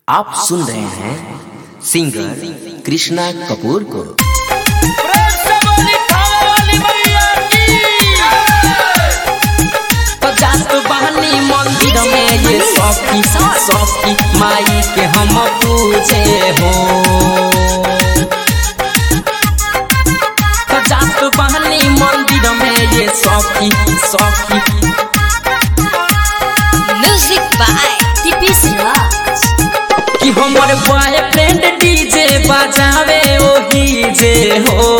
आप सुन रहे हैं सिंगर कृष्णा कपूर को। बहनी मंदिर में ये सौखी माई के हम पूजे हो। जात बहनी मंदिर में ये सौखी म्यूजिक बाय टीपीस रॉक्स कि हमर बॉयफ्रेंड डीजे बजावे ओही जे हो।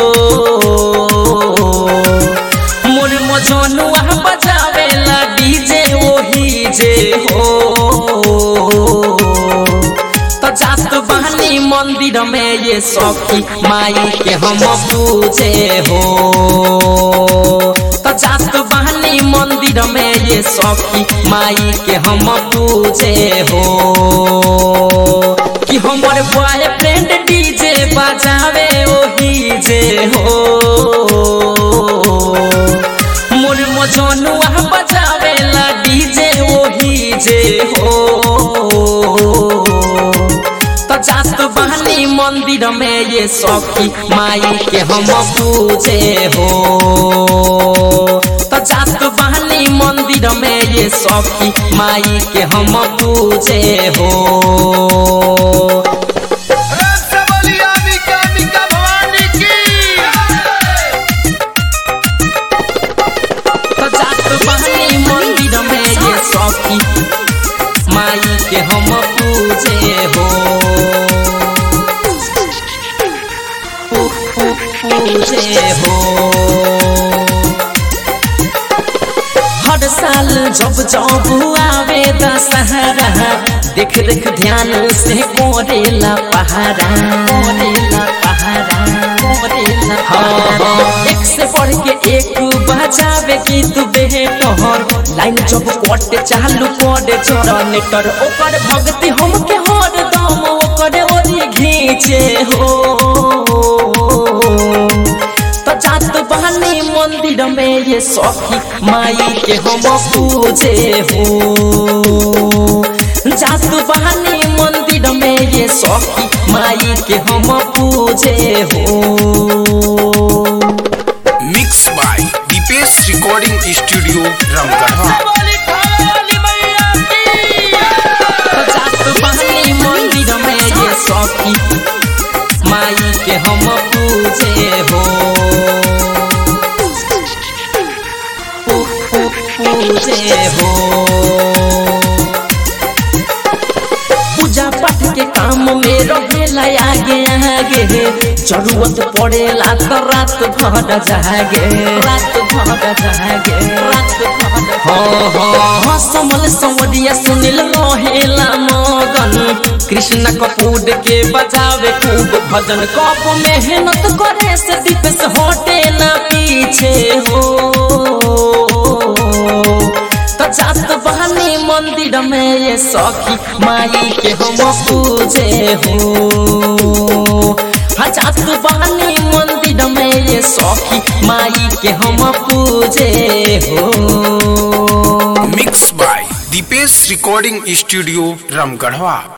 मोर मजनुआ बजावे ला डीजे ओही जे हो। तो जात बहनी मंदिर में ये सौखी माई के हम पूजे हो। तो जात बहनी मंदिर में ये सौखी माई के हम पूजे हो। कि हमर बॉयफ्रेंड डीजे बजावे ओही जे हो। मोर मजनुआ बजावे ला डीजे ओही जे हो। तो जात बहनी मंदिर में ये सौखी माई के हम पूजे हो। तो जात बहनी मंदिर में ये सौखी माई के हम पूजे हो। माई के हम पूजे हो। हर साल जब आवे दशहरा देख ध्यान से कोरेला पहाड़ा। एक से बढ़ के एक बजावे गीत बेहतर लाइन जब कट चालू करे जनरेटर ओकर भक्ति हमके हर दम ओकर ओरी घींचे हो। तो जात बहनी मंदिर में ये सौखी माई के हम पूजे हो। जात बहनी मंदिर में ये सौखी माई के हम पूजे हो। Mix by Dipesh recording studio Ramgarhwa. जात बहनी मंदिर में ये सौखी माई के हम पूजे हो। पूजे हो। पूजा पाठ के काम में रहेला आगे जरूरत पड़ेला तो रात भर जागे। हाँ समल संवरिया सुनिल रहेला मगन कृष्णा कपूर के बजावे खूब भजन। कप मेहनत करे से दीपेश हटे ना पीछे हो। तो जात बहनी मंदिर में ये सौखी माई के हम पूजे हो। जात बहनी मंदिर में ये सौखी माई के हम पूजे हो। Mix by Dipesh recording studio Ramgarhwa.